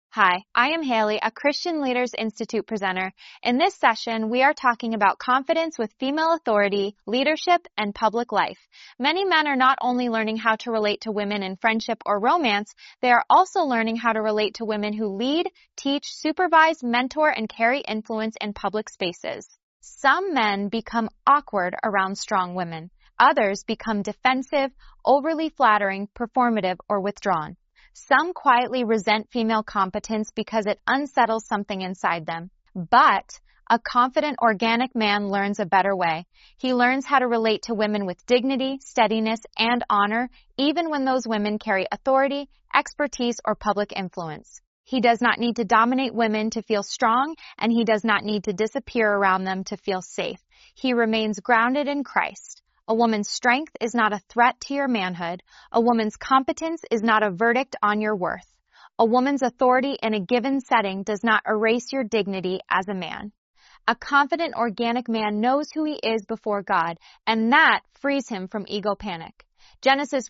Hi, I am Haley, a Christian Leaders Institute presenter. In this session, we are talking about confidence with female authority, leadership, and public life. Many men are not only learning how to relate to women in friendship or romance, they are also learning how to relate to women who lead, teach, supervise, mentor, and carry influence in public spaces. Some men become awkward around strong women. Others become defensive, overly flattering, performative, or withdrawn. Some quietly resent female competence because it unsettles something inside them. But a confident, organic man learns a better way. He learns how to relate to women with dignity, steadiness, and honor, even when those women carry authority, expertise, or public influence. He does not need to dominate women to feel strong, and he does not need to disappear around them to feel safe. He remains grounded in Christ. A woman's strength is not a threat to your manhood. A woman's competence is not a verdict on your worth. A woman's authority in a given setting does not erase your dignity as a man. A confident, organic man knows who he is before God, and that frees him from ego panic. Genesis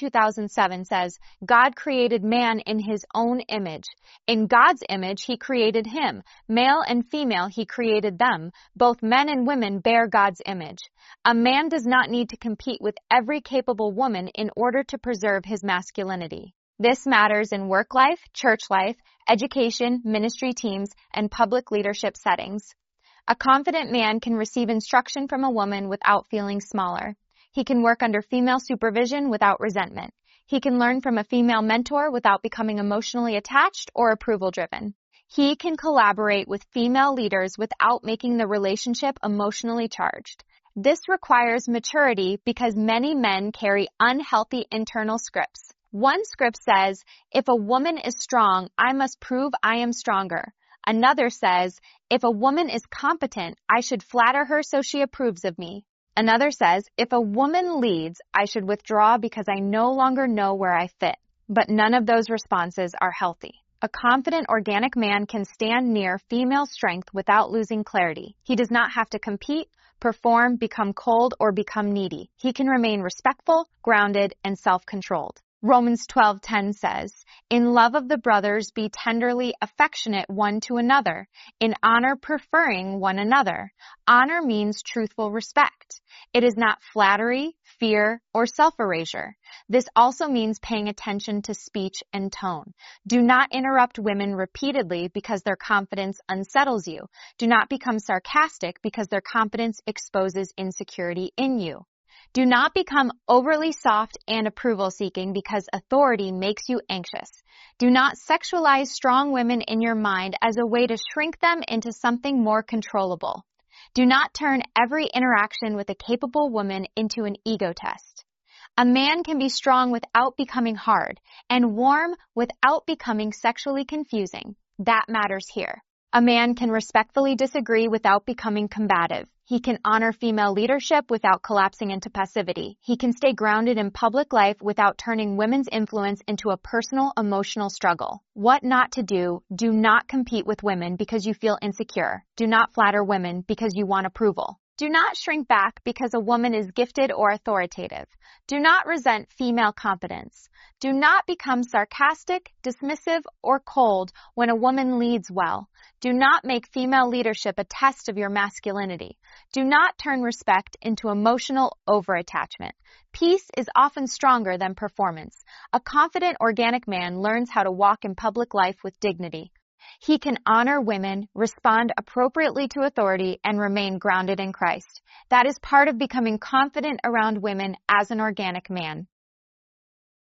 1:2007 says, God created man in his own image. In God's image, he created him. Male and female, he created them. Both men and women bear God's image. A man does not need to compete with every capable woman in order to preserve his masculinity. This matters in work life, church life, education, ministry teams, and public leadership settings. A confident man can receive instruction from a woman without feeling smaller. He can work under female supervision without resentment. He can learn from a female mentor without becoming emotionally attached or approval-driven. He can collaborate with female leaders without making the relationship emotionally charged. This requires maturity because many men carry unhealthy internal scripts. One script says, if a woman is strong, I must prove I am stronger. Another says, if a woman is competent, I should flatter her so she approves of me. Another says, if a woman leads, I should withdraw because I no longer know where I fit. But none of those responses are healthy. A confident, organic man can stand near female strength without losing clarity. He does not have to compete, perform, become cold, or become needy. He can remain respectful, grounded, and self-controlled. Romans 12:10 says, in love of the brothers be tenderly affectionate one to another, in honor preferring one another. Honor means truthful respect. It is not flattery, fear, or self-erasure. This also means paying attention to speech and tone. Do not interrupt women repeatedly because their confidence unsettles you. Do not become sarcastic because their confidence exposes insecurity in you. Do not become overly soft and approval-seeking because authority makes you anxious. Do not sexualize strong women in your mind as a way to shrink them into something more controllable. Do not turn every interaction with a capable woman into an ego test. A man can be strong without becoming hard, and warm without becoming sexually confusing. That matters here. A man can respectfully disagree without becoming combative. He can honor female leadership without collapsing into passivity. He can stay grounded in public life without turning women's influence into a personal, emotional struggle. What not to do? Do not compete with women because you feel insecure. Do not flatter women because you want approval. Do not shrink back because a woman is gifted or authoritative. Do not resent female competence. Do not become sarcastic, dismissive, or cold when a woman leads well. Do not make female leadership a test of your masculinity. Do not turn respect into emotional overattachment. Peace is often stronger than performance. A confident, organic man learns how to walk in public life with dignity. He can honor women, respond appropriately to authority, and remain grounded in Christ. That is part of becoming confident around women as an organic man.